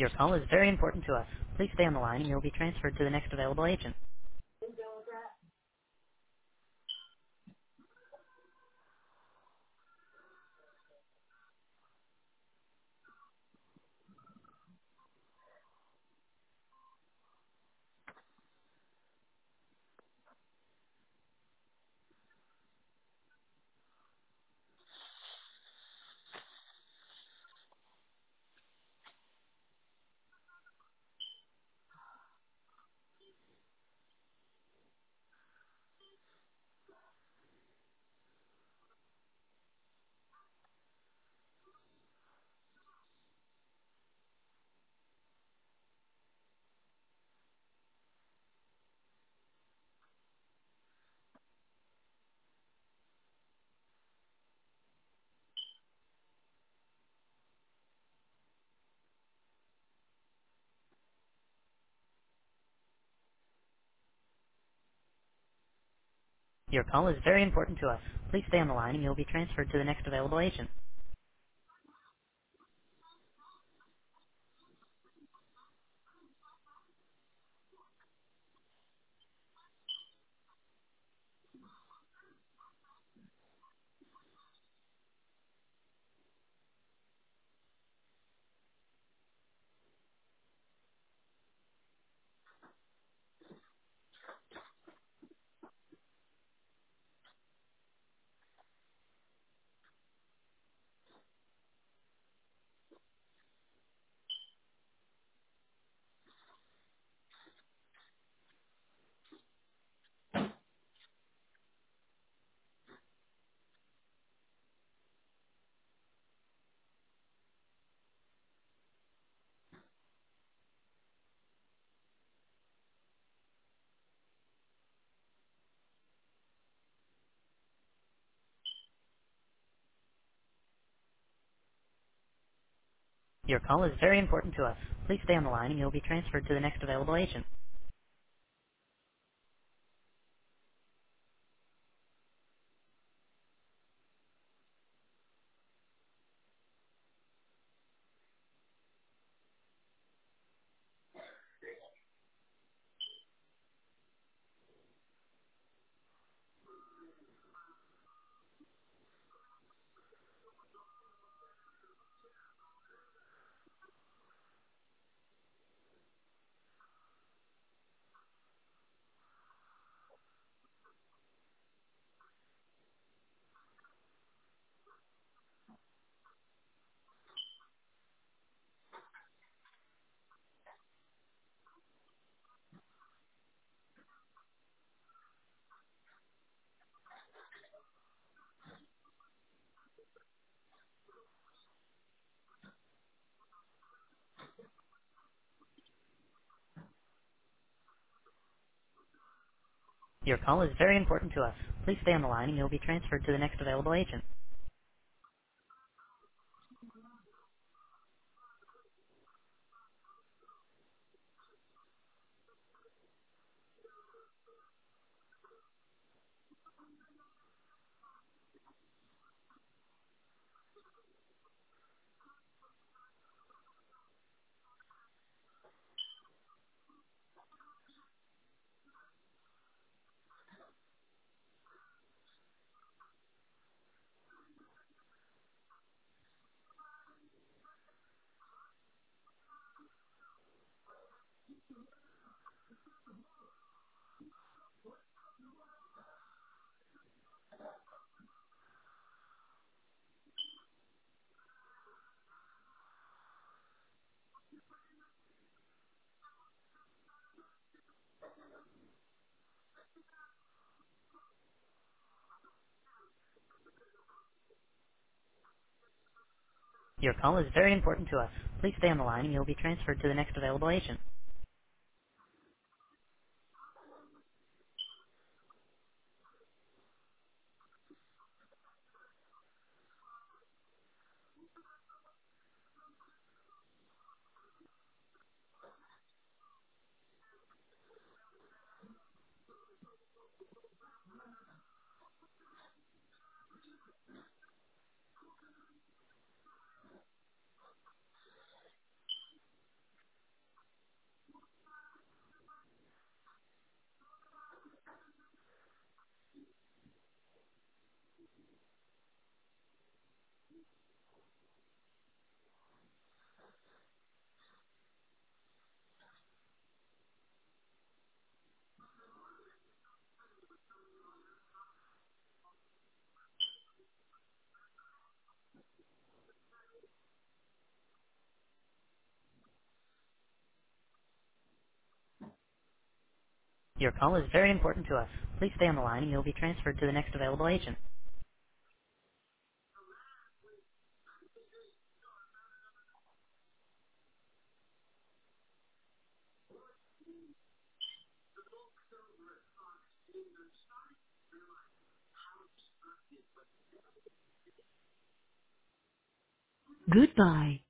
Your call is very important to us. Please stay on the line and you will be transferred to the next available agent. Your call is very important to us. Please stay on the line and you will be transferred to the next available agent. Your call is very important to us. Please stay on the line and you will be transferred to the next available agent. Your call is very important to us. Please stay on the line and you will be transferred to the next available agent. Your call is very important to us. Please stay on the line and you will be transferred to the next available agent. Your call is very important to us. Please stay on the line and you'll be transferred to the next available agent. Goodbye.